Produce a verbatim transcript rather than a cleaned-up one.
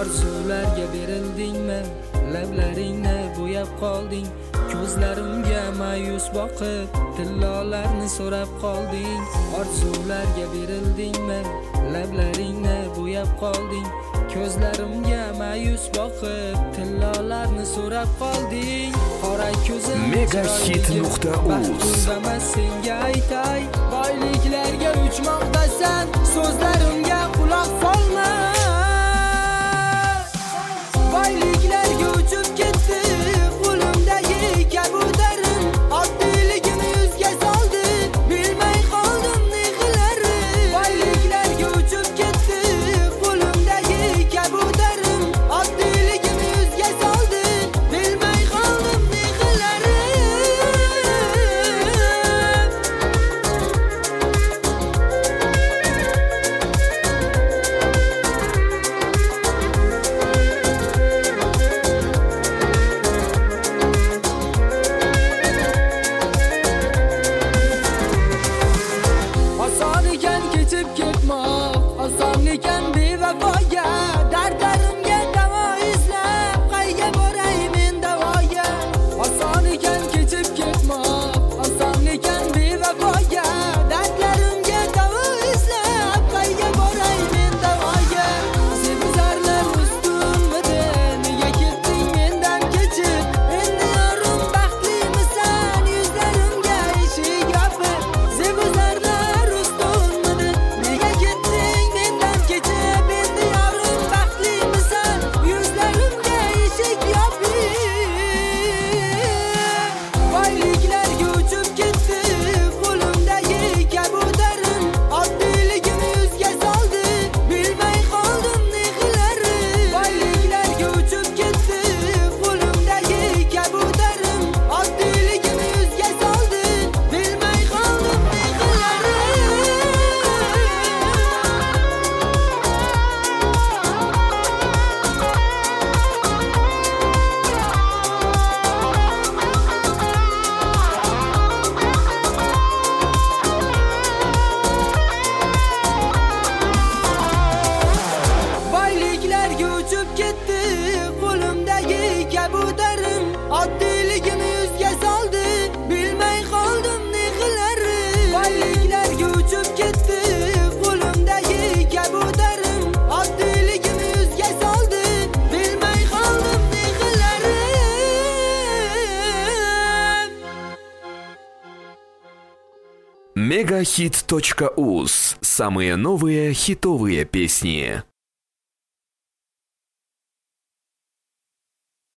Orzularga berildingmi? Lablaringni bo'yab qolding. Ko'zlarimga ma'yus boqib, tillolarni so'rab qolding. Orzularga berildingmi? Lablaringni bo'yab qolding. Ko'zlarimga ma'yus boqib, tillolarni so'rab qolding. Qora ko'zim megahit nuqta uz senga aytay, boyliklarga uchmoqdasan, so'zlarimga quloq solma. Boyliklarga uchib ketdi, qo'limdagi kabutarim, oddiyligimni yuzga soldi, bilmay qoldim ne qilarim. Boyliklarga uchib ketdi, qo'limdagi kabutarim, oddiyligimni yuzga soldi, bilmay qoldim ne qilarim. Oson ekan kechib ketmoq, oson ekan bevafoga, dardlarimga davo izlab, qayga boray men davoga. Oson ekan kechib ketmoq, oson ekan bevafoga, dardlarimga davo izlab, qayga boray men davoga. Sebzarlar ustunmidi, nega ketding mendan kechib? Endi yorim baxtlimisan, yuzlarimga eshik yopib. Sebzarlar ustunmidi, nega ketding mendan kechib? Endi yorim baxtlimisan, yuzlarimga eshik yopib. Boyliklarga uchib ketdi, qo'limdagi kabutarim, oddiyligimni yuzga soldi, bilmay qoldim ne qilarim. Boyliklarga uchib ketdi, qo'limdagi kabutarim, oddiyligimni yuzga soldi, bilmay qoldim ne qilarim. Boyliklarga uchib ketdi, qo'limdagi kabutarim, oddiyligimni yuzga soldi, bilmay qoldim ne qilarim. Boyliklarga uchib ketdi, qo'limdagi kabutarim, oddiyligimni yuzga soldi, bilmay qoldim ne qilarim. megahit точка уз. Самые новые хитовые песни.